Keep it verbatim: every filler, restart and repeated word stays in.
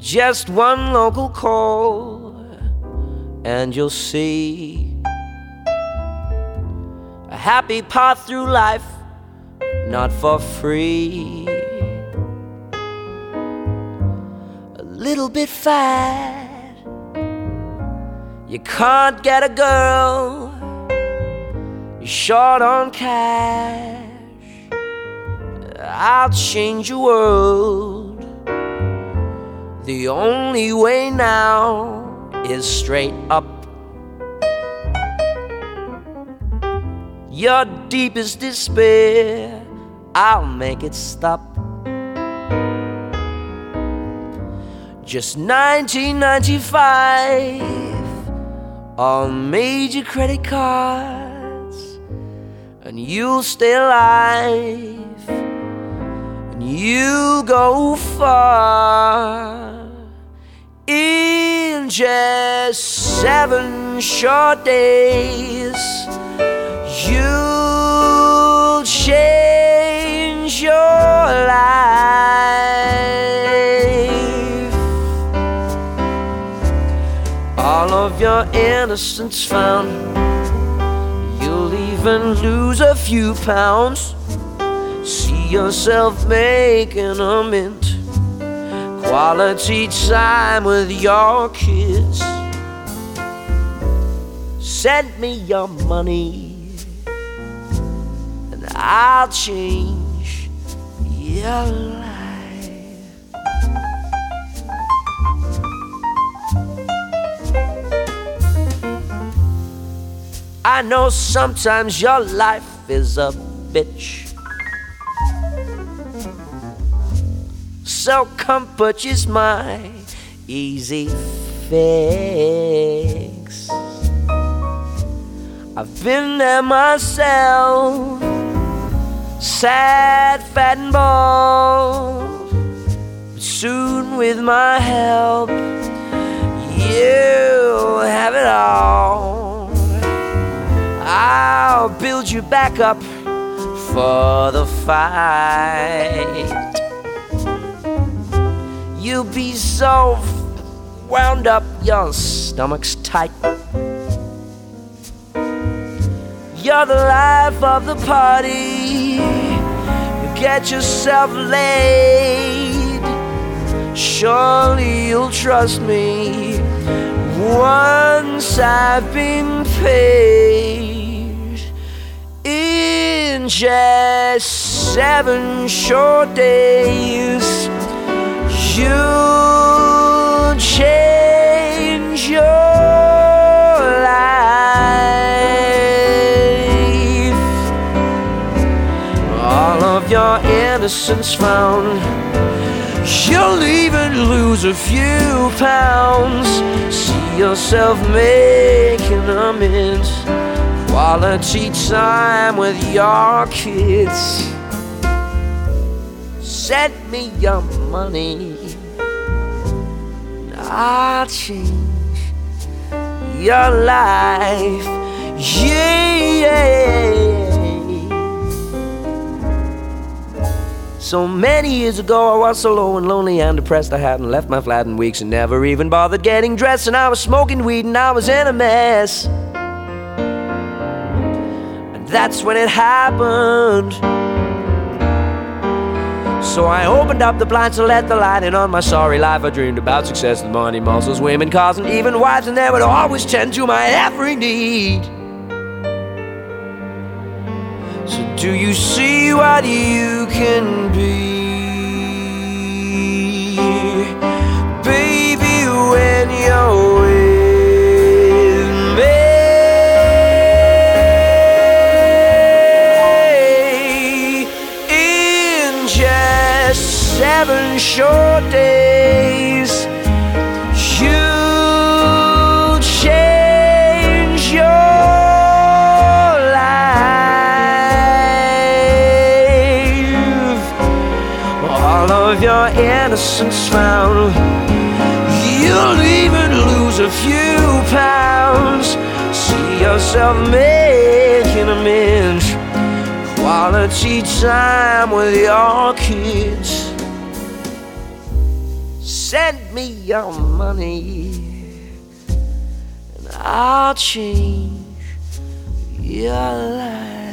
Just one local call and you'll see a happy path through life, not for free. A little bit fat, you can't get a girl, you're short on cash. I'll change your world. The only way now is straight up. Your deepest despair, I'll make it stop. Just nineteen ninety-five on major credit cards, and you'll stay alive, and you go far. In just seven short days, you'll change your life. All of your innocence found, you'll even lose a few pounds. See yourself making a mint. Quality time with your kids. Send me your money and I'll change your life. I know sometimes your life is a bitch, so come purchase my easy fix. I've been there myself, sad, fat and bald, but soon with my help you'll have it all. I'll build you back up for the fight. You'll be so wound up, your stomach's tight. You're the life of the party, you get yourself laid. Surely you'll trust me once I've been paid. In just seven short days, you'll change your life. All of your innocence found, you'll even lose a few pounds. See yourself making amends. Quality time with your kids. Send me your money, I'll change your life. Yeah. So many years ago I was so low and lonely and depressed, I hadn't left my flat in weeks and never even bothered getting dressed. And I was smoking weed and I was in a mess, and that's when it happened. So I opened up the blinds to let the light in on my sorry life. I dreamed about success with money, muscles, women, cars, and even wives, and they would always tend to my every need. So do you see what you can be? Baby, when you're with me. In just seven short days, you'll change your life. All of your innocence found, you'll even lose a few pounds. See yourself making amends. Quality time with your kids. Send me your money, and I'll change your life.